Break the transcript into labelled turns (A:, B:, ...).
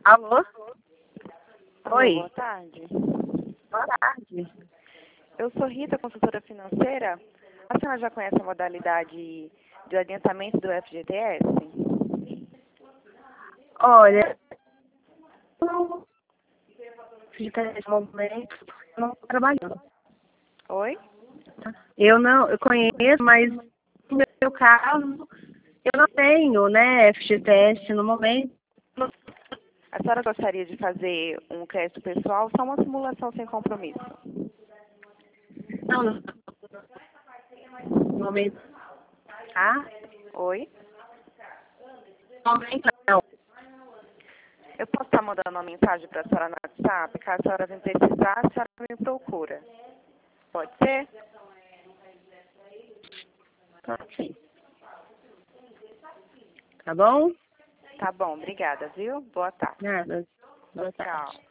A: Alô?
B: Alô,
A: Oi.
B: boa tarde.
A: Boa tarde.
B: Eu sou Rita, consultora financeira. A senhora já conhece a modalidade de adiantamento do FGTS?
A: Olha, eu não fiz nesse momento porque eu não estou trabalhando.
B: Oi?
A: Eu conheço, mas no meu caso, eu não tenho, né, FGTS no momento.
B: A senhora gostaria de fazer um crédito pessoal, só uma simulação sem compromisso?
A: Não, no momento. Tá?
B: Oi?
A: No momento não.
B: Eu posso estar mandando uma mensagem para a senhora no WhatsApp? Caso a senhora me precisar, a senhora me procura. Pode ser?
A: Sim. Tá bom?
B: Tá bom, obrigada, viu? Boa tarde.
A: Nada. Boa tarde.
B: Tchau.